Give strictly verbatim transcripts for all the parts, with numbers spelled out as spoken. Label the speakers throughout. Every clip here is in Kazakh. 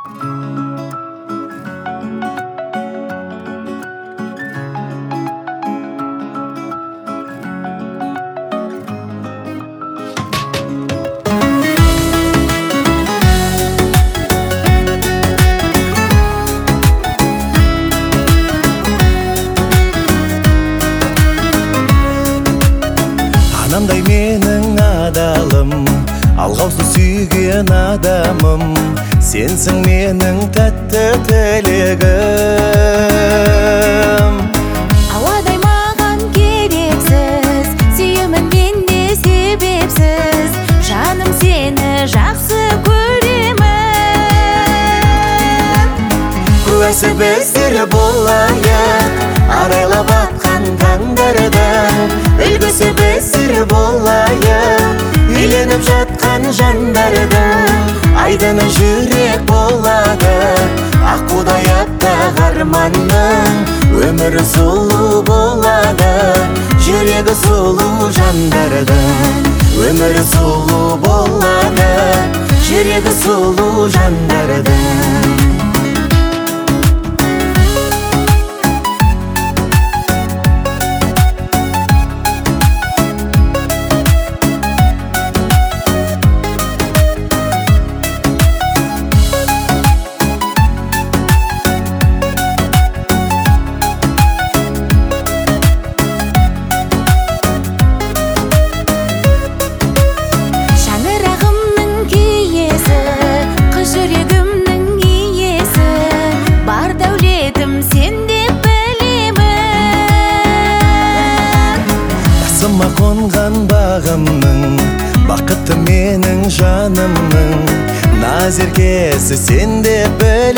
Speaker 1: Анандай менің адалым, алғаусыз сүйген адамым, сенсің менің тәтті тілегім.
Speaker 2: Ауадай маған керексіз, сүйемін мен де себепсіз, жаным сені жақсы көремін.
Speaker 1: Куәсі біздер болайық, арайлап атқан таңдардың, үлгісі біздер болайық, үйленіп жатқан жандардың. Айдыны жүрек болады, аққудай аттақ арманның, өмірі сұлу болады, жүрегі сұлу жандардың. Өмірі сұлу болады, жүрегі сұлу жандардың. Басыма қонған бағымның, бақытты менің жанымның, назеркесі сен деп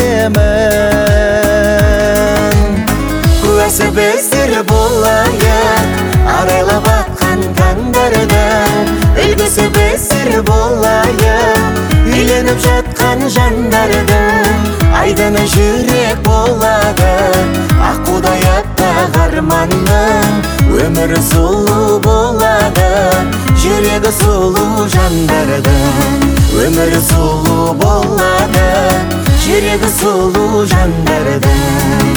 Speaker 1: білемін. Куәсі біздер болайық, арайлап атқан таңдардың, үлгісі біздер болайық, үйленіп жатқан жандардың. Айдыны жүрек болады, аққудай аттақ арманның, өмірі сұлу болады, жүрегі сұлу жандардың. Өмірі сұлу болады, жүрегі сұлу жандардың.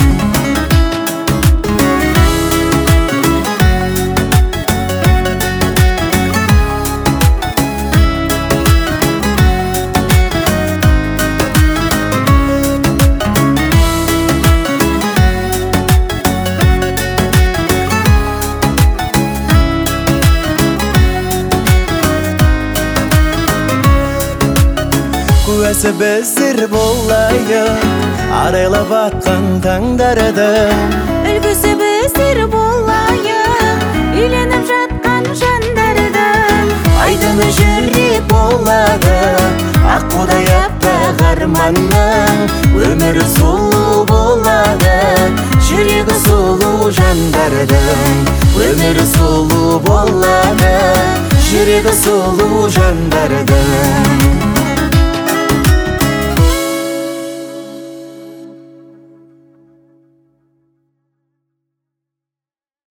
Speaker 1: Куәсі біздер болайық, арайлап атқан таңдардың,
Speaker 2: үлгісі біздер болайық, үйленіп жатқан жандардың.
Speaker 1: Айдыны жүрек болады, аққудай аттақ арманның, өмірі сұлу болады, жүрегі сұлу жандардың. Өмірі сұлу болады, жүрегі сұлу жандардың.